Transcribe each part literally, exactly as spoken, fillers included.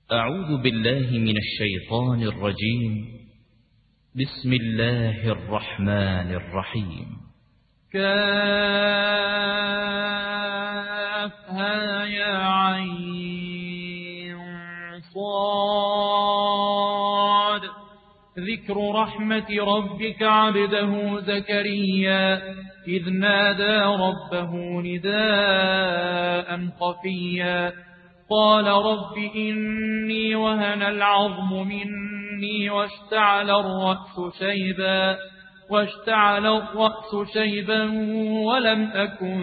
أعوذ بالله من الشيطان الرجيم. بسم الله الرحمن الرحيم. كافها يا عين صاد. ذكر رحمة ربك عبده زكريا إذ نادى ربه نداء خفيا قال رب إني وهن العظم مني واشتعل الرأس شيبا واشتعل الرأس شيبا ولم أكن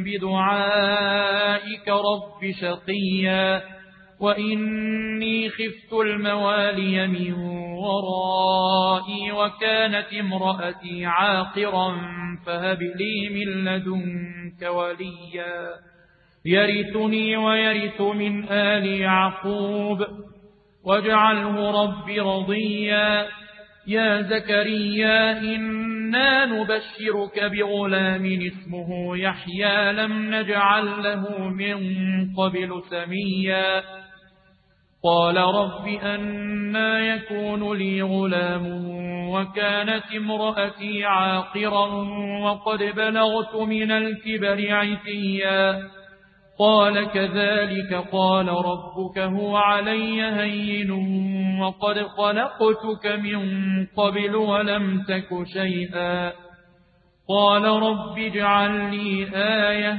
بدعائك رب شقيا وإني خفت الموالي من ورائي وكانت امرأتي عاقرا فهب لي من لدنك وليا يرثني ويرث من آل يعقوب واجعله رب رضيا. يا زكريا إنا نبشرك بغلام اسمه يحيى لم نجعل له من قبل سميا قال رب أنى يكون لي غلام وكانت امرأتي عاقرا وقد بلغت من الكبر عتيا قال كذلك قال ربك هو علي هين وقد خلقتك من قبل ولم تك شيئا قال رب اجعل لي آية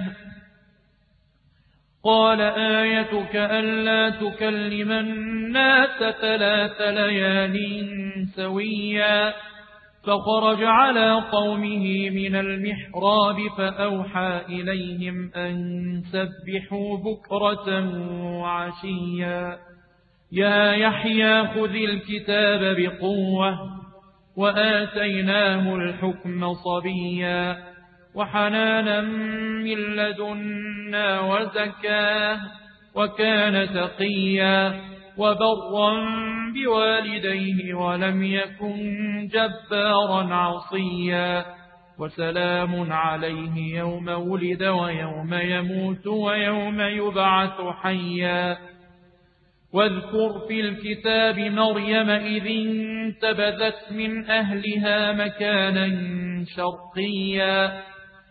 قال آيتك ألا تكلم الناس ثلاث ليال سويا فخرج على قومه من المحراب فأوحى إليهم أن سبحوا بكرة وعشيا يا يحيى خذ الكتاب بقوة وآتيناه الحكم صبيا وحنانا من لدنا وزكاه وكان تقيا وبرا بوالديه ولم يكن جبارا عصيا وسلام عليه يوم ولد ويوم يموت ويوم يبعث حيا واذكر في الكتاب مريم إذ انتبذت من أهلها مكانا شرقيا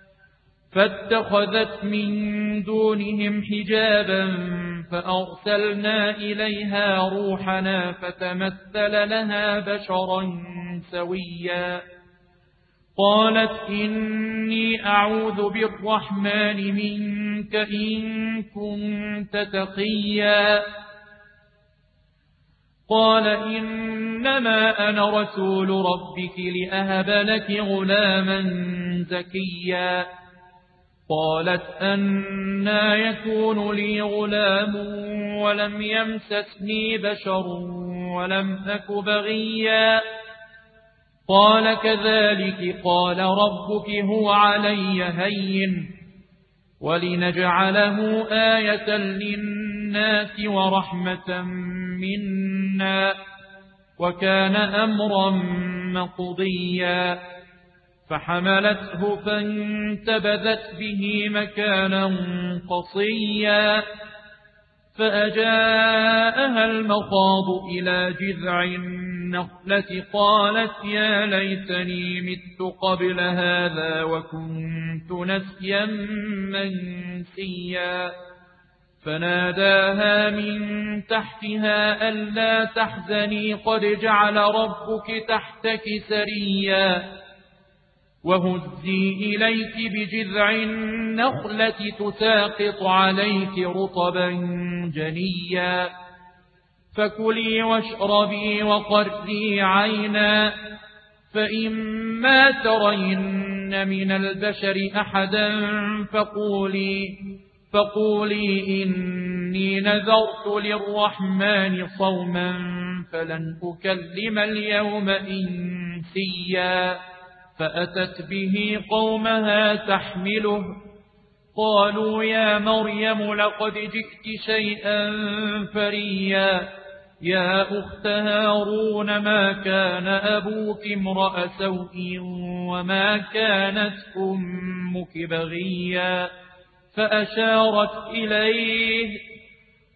فاتخذت من دونهم حجابا فأرسلنا إليها روحنا فتمثل لها بشرا سويا قالت إني أعوذ بالرحمن منك إن كنت تقيا قال إنما أنا رسول ربك لأهب لك غلاما زكيا قالت أنى يكون لي غلام ولم يمسسني بشر ولم أك بغيا قال كذلك قال ربك هو علي هين ولنجعله آية للناس ورحمة منا وكان أمرا مقضيا فحملته فانتبذت به مكانا قصيا فأجاءها المخاض إلى جذع النخلة قالت يا ليتني مت قبل هذا وكنت نسيا منسيا فناداها من تحتها ألا تحزني قد جعل ربك تحتك سريا وهزي إليك بجذع النخلة تساقط عليك رطبا جنيا فكلي واشربي وقري عينا فإما ترين من البشر أحدا فقولي فقولي إني نذرت للرحمن صوما فلن أكلم اليوم إنسيا فأتت به قومها تحمله قالوا يا مريم لقد جئت شيئا فريا يا أخت هارون ما كان أبوك امرأ سوء وما كانت أمك بغيا فأشارت إليه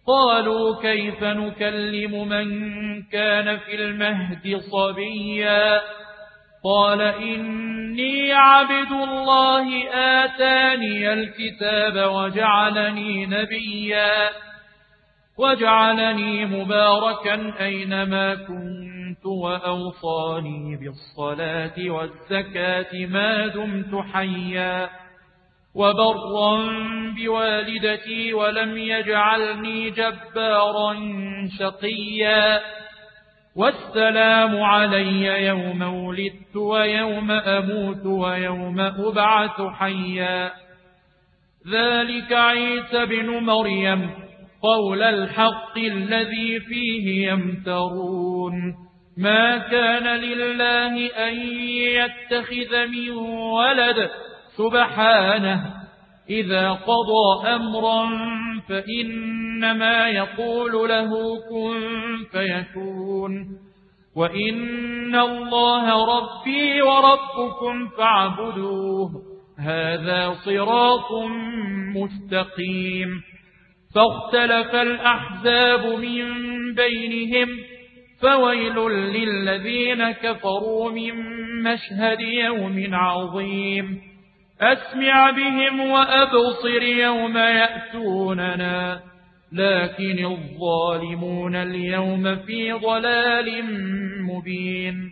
قالوا كيف نكلم من كان في المهد صبيا قال إني عبد الله آتاني الكتاب وجعلني نبيا وجعلني مباركا أينما كنت وأوصاني بالصلاة والزكاة ما دمت حيا وبرا بوالدتي ولم يجعلني جبارا شقيا والسلام علي يوم ولدت ويوم أموت ويوم أبعث حيا ذلك عيسى بن مريم قول الحق الذي فيه يمترون ما كان لله أن يتخذ من ولد سبحانه إذا قضى أمرا فإنما يقول له كن فيكون وإن الله ربي وربكم فاعبدوه هذا صراط مستقيم فاختلف الأحزاب من بينهم فويل للذين كفروا من مشهد يوم عظيم أسمع بهم وأبصر يوم يأتوننا لكن الظالمون اليوم في ضلال مبين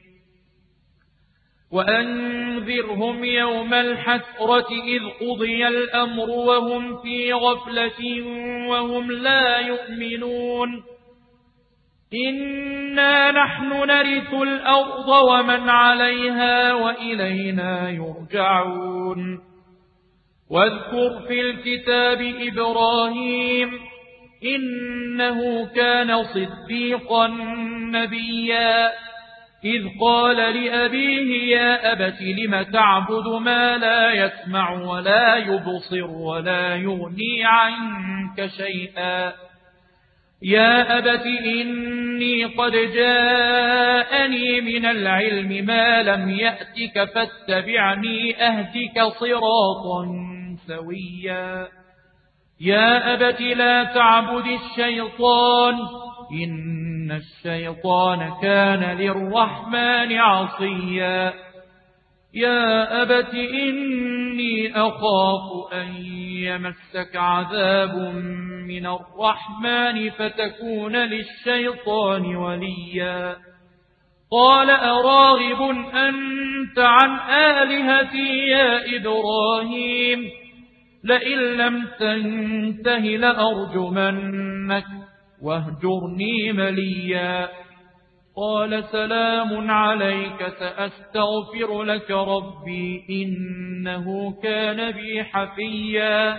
وأنذرهم يوم الحسرة إذ قضي الأمر وهم في غفلة وهم لا يؤمنون إنا نحن نرث الأرض ومن عليها وإلينا يرجعون واذكر في الكتاب إبراهيم إنه كان صديقا نبيا إذ قال لأبيه يا أبت لم تعبد ما لا يسمع ولا يبصر ولا يغني عنك شيئا يا أبت إني قد جاءني من العلم ما لم يأتك فاتبعني أهدك صراطا سويا يا أبت لا تعبد الشيطان إن الشيطان كان للرحمن عصيا يا أبت إني أخاف أن يمسك عذاب من الرحمن فتكون للشيطان وليا قال أراغب أنت عن آلهتي يا إبراهيم لئن لم تنته لأرجمنك واهجرني مليا قال سلام عليك سأستغفر لك ربي إنه كان بي حفيا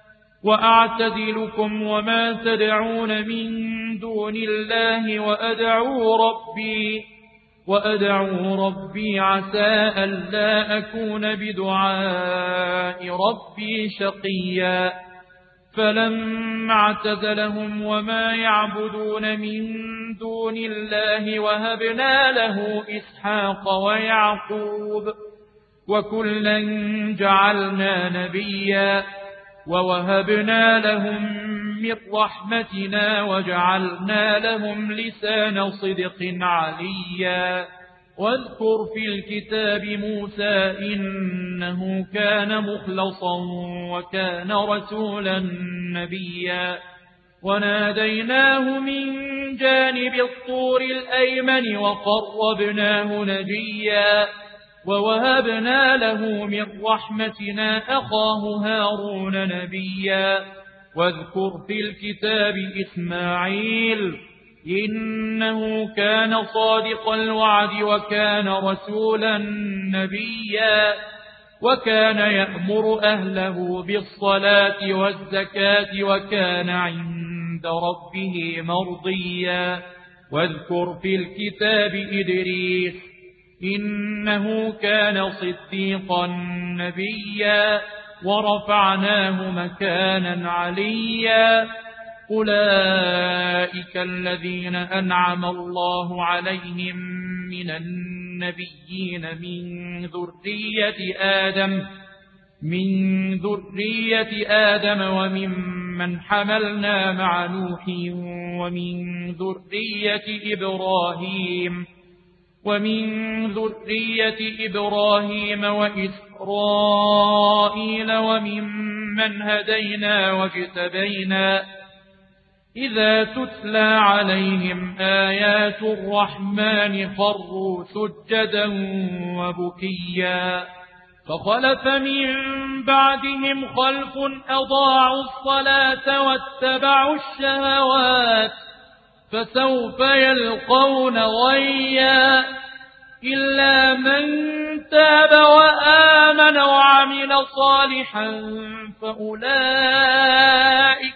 وأعتزلكم وما تدعون من دون الله وأدعو ربي وأدعو ربي عسى ألا أكون بدعاء ربي شقيا فلما اعتزلهم وما يعبدون من دون الله وهبنا له إسحاق ويعقوب وكلا جعلنا نبيا ووهبنا لهم من رحمتنا وجعلنا لهم لسان صدق عليا واذكر في الكتاب موسى إنه كان مخلصا وكان رسولا نبيا وناديناه من جانب الطور الأيمن وقربناه نجيا ووهبنا له من رحمتنا أخاه هارون نبيا واذكر في الكتاب إسماعيل إنه كان صادق الوعد وكان رسولا نبيا وكان يأمر أهله بالصلاة والزكاة وكان عند ربه مرضيا واذكر في الكتاب إدريس إنه كان صديقا نبيا ورفعناه مكانا عليا أولئك الذين أنعم الله عليهم من النبيين من ذرية آدم من ذرية آدم وممن ممن حملنا مع نوح ومن ذرية إبراهيم ومن ذرية إبراهيم وإسرائيل وممن هدينا واجتبينا إذا تتلى عليهم آيات الرحمن خروا سجدا وبكيا فخلف من بعدهم خلف أضاعوا الصلاة واتبعوا الشهوات فسوف يلقون غيا إلا من تاب وآمن وعمل صالحا فأولئك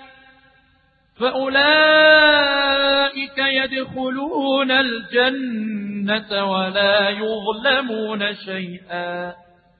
فأولئك يدخلون الجنة ولا يظلمون شيئا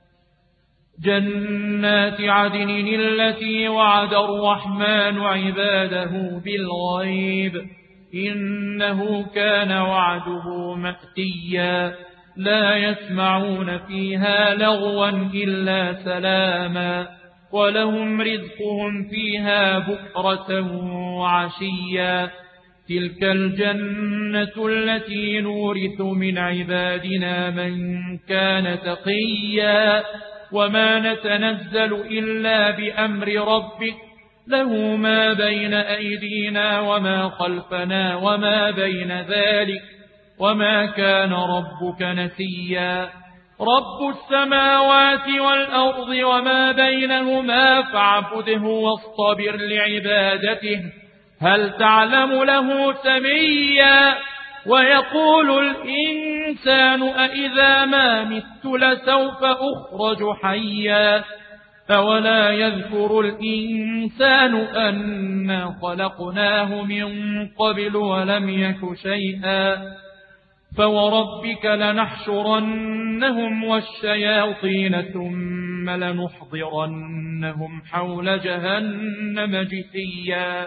جنات عدن التي وعد الرحمن عباده بالغيب إنه كان وعده مأتيا لا يسمعون فيها لغوا إلا سلاما ولهم رزقهم فيها بكرة وعشيا تلك الجنة التي نورث من عبادنا من كان تقيا وما نتنزل إلا بأمر ربك له ما بين أيدينا وما خلفنا وما بين ذلك وما كان ربك نسيا رب السماوات والأرض وما بينهما فاعبده واصطبر لعبادته هل تعلم له سميا ويقول الإنسان أإذا ما مت لسوف أخرج حيا أولا يذكر الإنسان أنا خلقناه من قبل ولم يك شيئا فوربك لنحشرنهم والشياطين ثم لنحضرنهم حول جهنم جثيا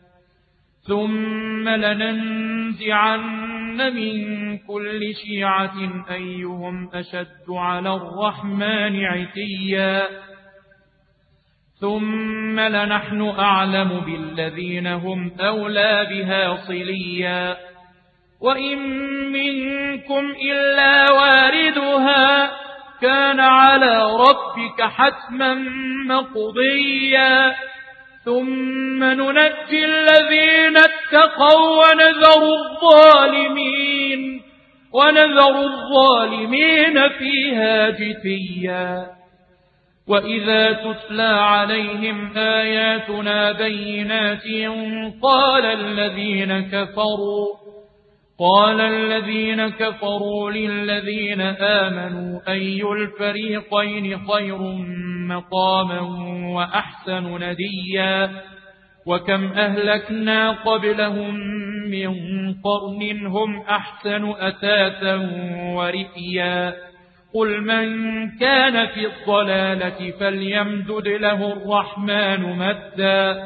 ثم لننزعن من كل شيعة أيهم أشد على الرحمن عتيا ثم لنحن أعلم بالذين هم أولى بها صليا وإن منكم إلا واردها كان على ربك حتما مقضيا ثم ننجي الذين اتقوا ونذر الظالمين ونذر الظالمين فيها جثيا وإذا تتلى عليهم آياتنا بينات قال الذين كفروا قال الذين كفروا للذين آمنوا أي الفريقين خير مقاما وأحسن نديا وكم أهلكنا قبلهم من قرن هم أحسن أثاثا ورئيا قل من كان في الضلالة فليمدد له الرحمن مدا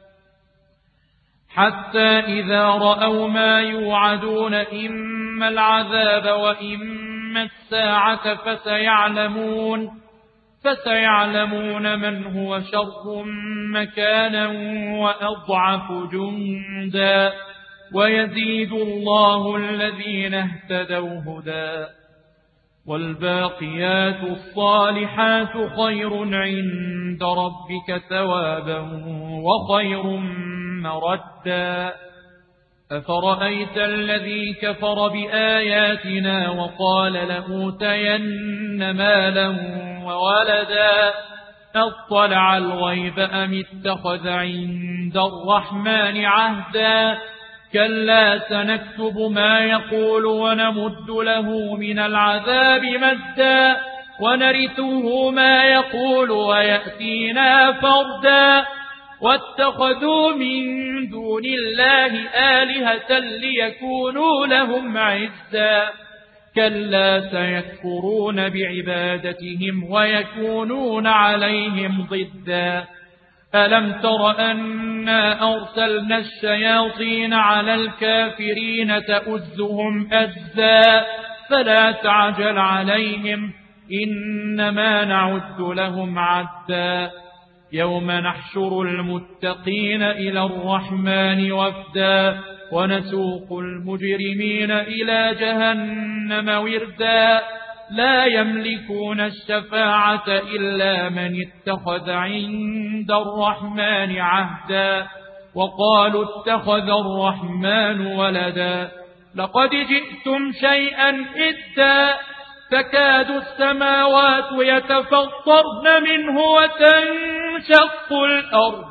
حتى إذا رأوا ما يوعدون إما العذاب وإما الساعة فسيعلمون فسيعلمون من هو شر مكانا وأضعف جندا ويزيد الله الذين اهتدوا هدى والباقيات الصالحات خير عند ربك ثوابا وخير مردا أفرأيت الذي كفر بآياتنا وقال لأوتين مالا وولدا أطلع الغيب أم اتخذ عند الرحمن عهدا كلا سنكتب ما يقول ونمد له من العذاب مدا ونرثه ما يقول ويأتينا فردا واتخذوا من دون الله آلهة ليكونوا لهم عزا كلا سيكفرون بعبادتهم ويكونون عليهم ضدا ألم تر أنا أرسلنا الشياطين على الكافرين تؤزهم أزا فلا تعجل عليهم إنما نعد لهم عدا يوم نحشر المتقين إلى الرحمن وفدا ونسوق المجرمين إلى جهنم وردا لا يملكون الشفاعة إلا من اتخذ عند الرحمن عهدا وقالوا اتخذ الرحمن ولدا لقد جئتم شيئا إدا تكاد السماوات يتفطرن منه وتنشق الأرض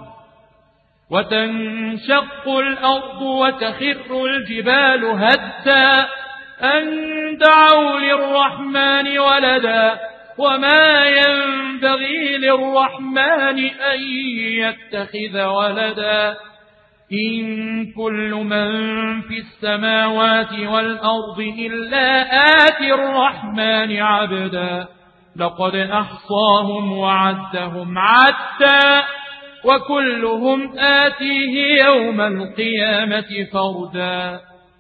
وتنشق الأرض وتخر الجبال هدا أن دعوا للرحمن ولدا وما ينبغي للرحمن أن يتخذ ولدا إن كل من في السماوات والأرض إلا آتي الرحمن عبدا لقد أحصاهم وعدهم عدا وكلهم آتيه يوم القيامة فردا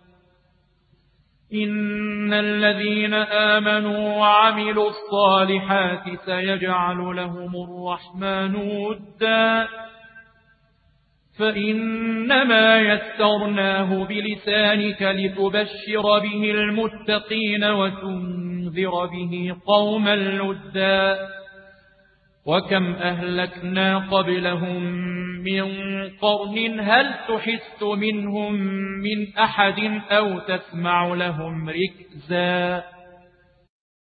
إن الذين آمنوا وعملوا الصالحات سيجعل لهم الرحمن ودا فإنما يسرناه بلسانك لتبشر به المتقين وتنذر به قوما لدا وكم أهلكنا قبلهم من قرن هل تحس منهم من أحد أو تسمع لهم ركزا